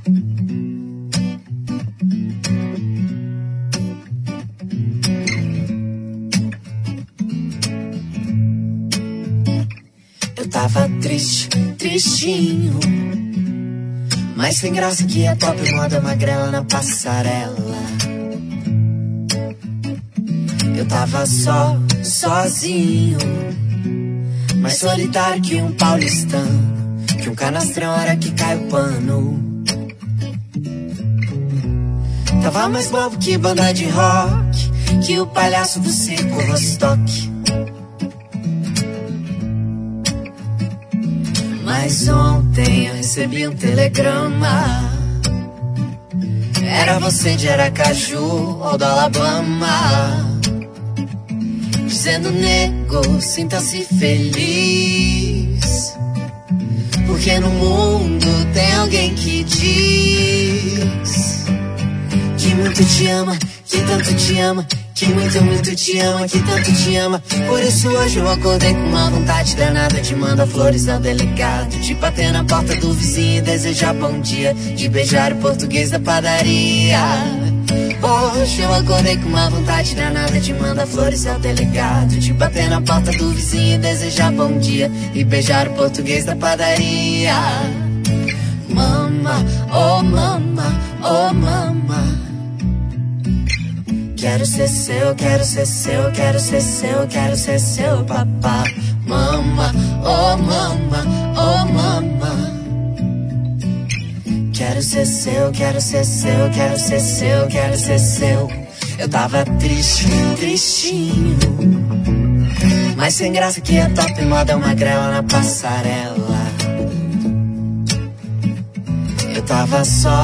Eu tava triste, tristinho, mas sem graça que é top moda magrela na passarela. Eu tava sozinho, mais solitário que um paulistano, que um canastrão hora que cai o pano. Tava mais bobo que banda de rock, que o palhaço do circo Rostock. Mas ontem eu recebi um telegrama. Era você de Aracaju ou do Alabama, dizendo: nego, sinta-se feliz, porque no mundo tem alguém que diz que muito te ama, que tanto te ama, que muito, muito te ama, que tanto te ama. Por isso hoje eu acordei com uma vontade danada de mandar flores ao delegado, de bater na porta do vizinho e desejar bom dia, de beijar o português da padaria. Hoje eu acordei com uma vontade danada de mandar flores ao delegado, de bater na porta do vizinho e desejar bom dia, e beijar o português da padaria. Mama, oh mama, oh mama, quero ser seu, quero ser seu, quero ser seu, quero ser seu papá. Mama, oh mama, oh mama, quero ser seu, quero ser seu, quero ser seu, quero ser seu. Eu tava triste, tristinho, mas sem graça que é top moda magrela na passarela. Eu tava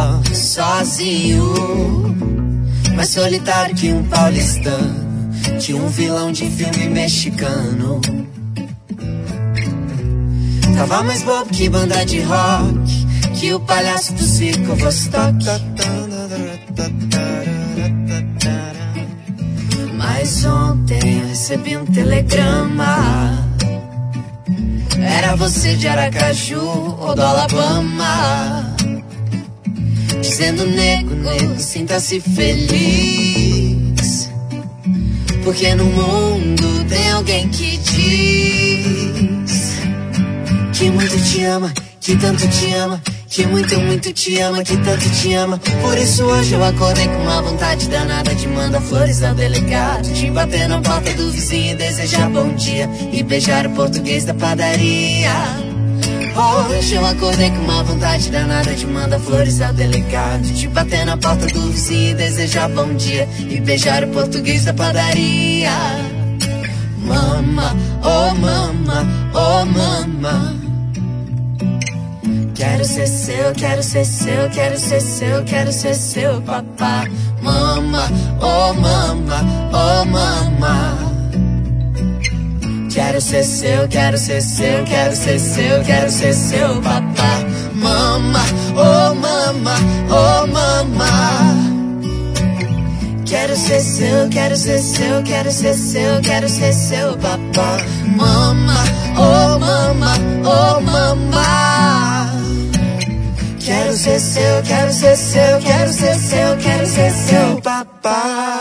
sozinho, mais solitário que um paulistano, que um vilão de filme mexicano. Tava mais bobo que banda de rock, que o palhaço do circo Vostok. Mas ontem eu recebi um telegrama. Era você de Aracaju ou do Alabama, dizendo: nego, nego, sinta-se feliz, porque no mundo tem alguém que diz que muito te ama, que tanto te ama, que muito, muito te ama, que tanto te ama. Por isso hoje eu acordei com uma vontade danada de mandar flores ao delegado, de bater na porta do vizinho e desejar bom dia, e beijar o português da padaria. Hoje eu acordei com uma vontade danada de mandar flores ao delegado, de bater na porta do vizinho e desejar bom dia, e beijar o português da padaria. Mama, oh mama, oh mama, quero ser seu, quero ser seu, quero ser seu, quero ser seu papá. Mama, oh mama, oh mama, quero ser seu, quero ser seu, quero ser seu, quero ser seu papá. Mama, oh mama, oh mama, quero ser seu, quero ser seu, quero ser seu, quero ser seu papá. Mama, oh mama, oh mama, quero ser seu, quero ser seu, quero ser seu, quero ser seu papá.